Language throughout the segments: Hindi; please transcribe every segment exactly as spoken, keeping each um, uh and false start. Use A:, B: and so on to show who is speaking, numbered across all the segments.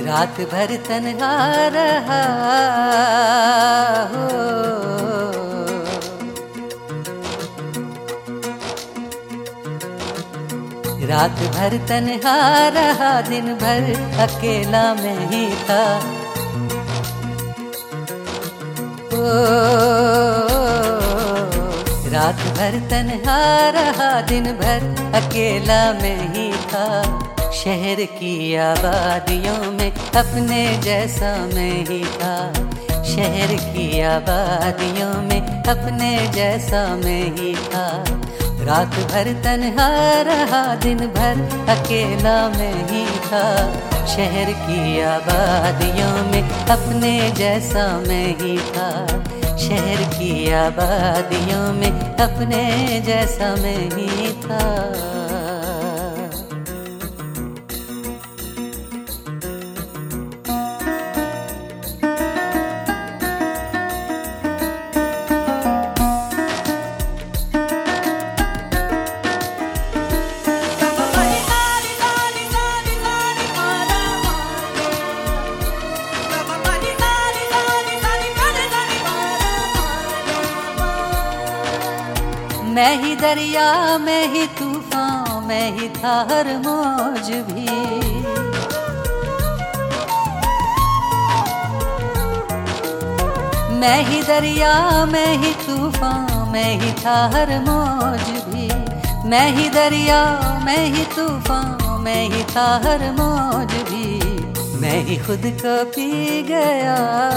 A: रात भर तन्हा रहा हो, रात भर तन्हा रहा, दिन भर अकेला मैं ही था। ओ, रात भर तन्हा रहा, दिन भर अकेला मैं ही था। शहर की आबादियों में अपने जैसा मैं ही था। शहर की आबादियों में अपने जैसा मैं ही था। रात भर तन्हा रहा, दिन भर अकेला मैं ही था। शहर की आबादियों में अपने जैसा मैं ही था। शहर की आबादियों में अपने जैसा मैं ही था। मैं ही दरिया, मैं ही तूफान, मैं ही था हर मौज भी। मैं ही दरिया, मैं ही तूफान, मैं ही था हर मौज भी। मैं ही दरिया, मैं ही तूफान, मैं ही था हर मौज भी। मैं ही खुद को पी गया,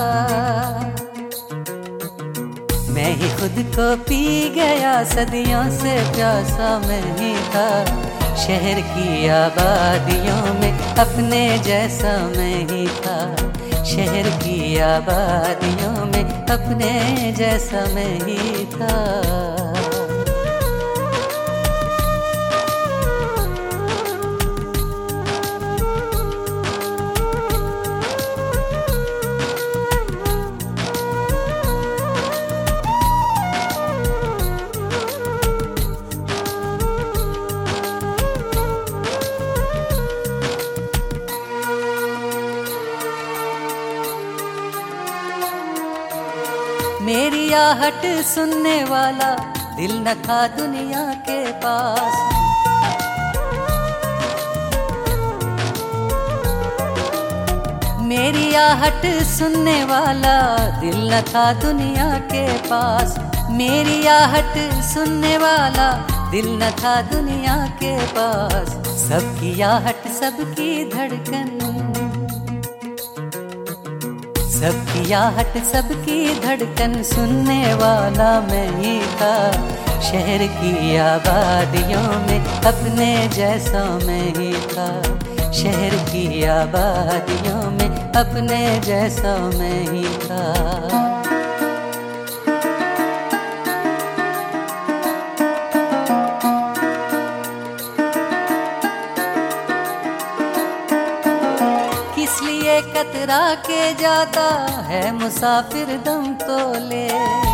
A: मैं ही खुद को पी गया, सदियों से प्यासा मैं ही था। शहर की आबादियों में अपने जैसा मैं ही था। शहर की आबादियों में अपने जैसा मैं ही था। मेरी आहट सुनने वाला दिल न था दुनिया के पास। मेरी आहट सुनने वाला दिल न था दुनिया के पास। मेरी आहट सुनने वाला दिल न था दुनिया के पास। सबकी आहट सबकी धड़कन, सबकी आहट सबकी धड़कन सुनने वाला मैं ही था। शहर की आबादियों में अपने जैसा मैं ही था। शहर की आबादियों में अपने जैसा मैं ही था। इसलिए कतरा के जाता है मुसाफिर दम तो ले।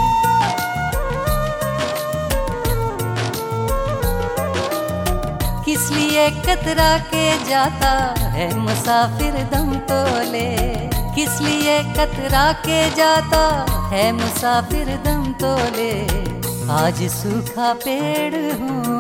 A: किस लिए कतरा के जाता है मुसाफिर दम तो ले। किस लिए कतरा के जाता है मुसाफिर दम तो ले। आज सूखा पेड़ हूँ,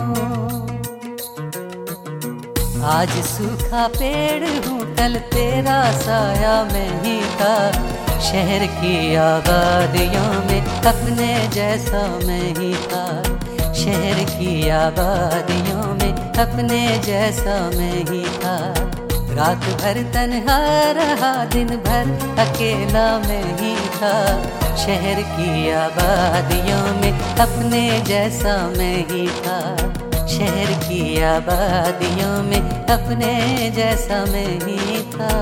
A: आज सूखा पेड़ हूँ, कल तेरा साया मैं ही था। शहर की आबादियों में अपने जैसा मैं ही था। शहर की आबादियों में अपने जैसा मैं ही था। रात भर तन्हा रहा, दिन भर अकेला मैं ही था। शहर की आबादियों में अपने जैसा मैं ही था। शहर की आबादियों में अपने जैसा मैं ही था।